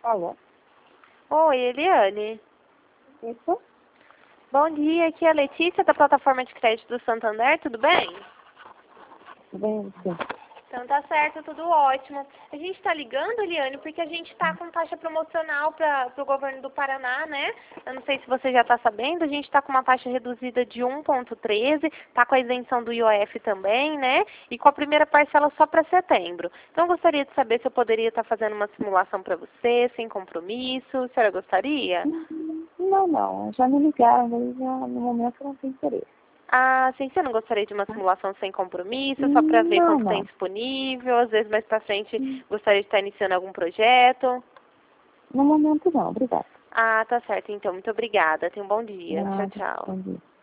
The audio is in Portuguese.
Alô? Oi, Eliane. Isso? Bom dia, aqui é a Letícia da plataforma de crédito do Santander, tudo bem? Bem, sim. Então tá certo, tudo ótimo. A gente tá ligando, Eliane, porque a gente tá com taxa promocional para o governo do Paraná, né? Eu não sei se você já tá sabendo, a gente tá com uma taxa reduzida de 1,13, tá com a isenção do IOF também, né? E com a primeira parcela só para setembro. Então eu gostaria de saber se eu poderia estar fazendo uma simulação para você, sem compromisso. A senhora gostaria? Não. Já me ligaram, mas já, no momento eu não tenho interesse. Ah, sim, você não gostaria de uma simulação sem compromisso, só para ver Não, quanto tem não. disponível? Às vezes mais para frente gostaria de estar iniciando algum projeto? No momento não, obrigada. Ah, tá certo, então. Muito obrigada. Tenha um bom dia. Tchau, Nada, tchau. bom dia.